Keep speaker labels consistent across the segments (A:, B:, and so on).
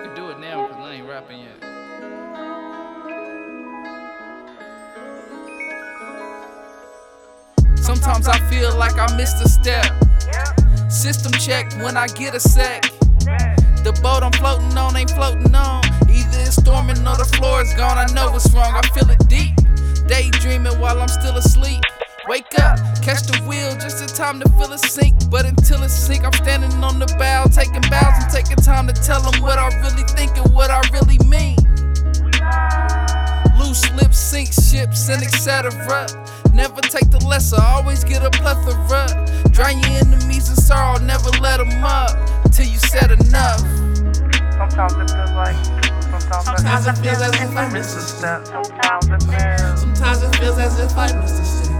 A: could do it now because I ain't rapping yet. Sometimes I feel like I missed a step. System check when I get a sec. The boat I'm floating on ain't floating on. Either it's storming or the floor is gone. I know what's wrong, I feel it deep. Daydreaming while I'm still asleep. Wake up, catch the wheel, just in time to feel it sink. But until it sink, I'm standing on the bow, taking bows and taking time to tell them what I really think and what I really mean. Loose lips sink ships and etc. Never take the lesser, always get a plethora. Drown your enemies in sorrow, never let them up till you said enough.
B: Sometimes it feels like, sometimes it feels as if I missed a step. Sometimes it feels as if I missed a step.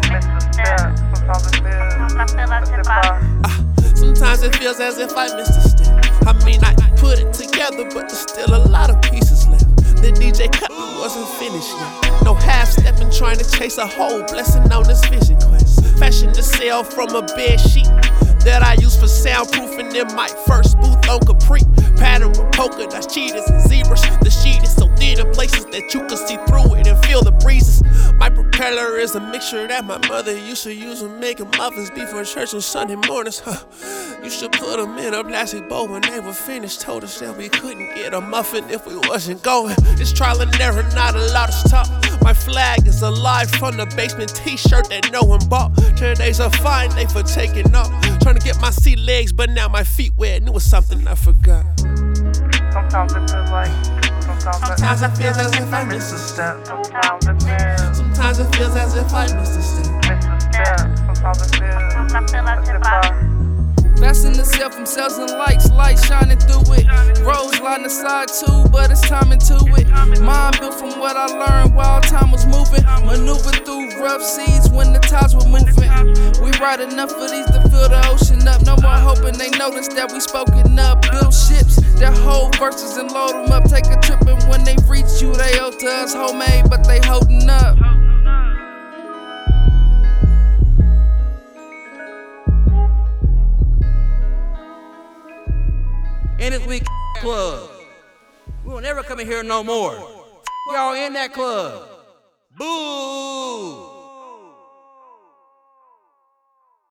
B: Sometimes it feels as if I missed a step. I mean, I put it together, but there's still a lot of pieces left. The DJ cut me wasn't finished yet. No half-stepping, trying to chase a whole blessing on this vision quest. Fashion to sell from a bed sheet that I use for soundproofing in my first booth on Capri. Pattern with polka dots, cheetahs and zebras. The sheet is so thin in places that you can see through it and feel the breezes. My propeller is a mixture that my mother used to use when making muffins before church on Sunday mornings. You should put them in a plastic bowl when they were finished. Told us that we couldn't get a muffin if we wasn't going. It's trial and error, not a lot of talk. My flag is alive from the basement t-shirt that no one bought. Today's a fine day for taking off. Trying to get my sea legs, but now my feet wet. Knew it was something I forgot. Sometimes it feels like, sometimes it feels as if I missed a step. Sometimes it feels as if I missed a step. Sometimes it feels as if I.
A: Fasten the self from cells and lights, light shining through it. Roads line the side too, but it's time into it. Mind built from what I learned while time was moving. Maneuver through rough seas when the tides were moving. We ride enough of these to fill the ocean up. No more hoping they notice that we spoken up. Build ships that hold verses and load them up. Take a trip and when they reach you, they owe to us homemade, but they holding up.
C: In this week club. We will never come in here no more. Y'all in that club. Boo!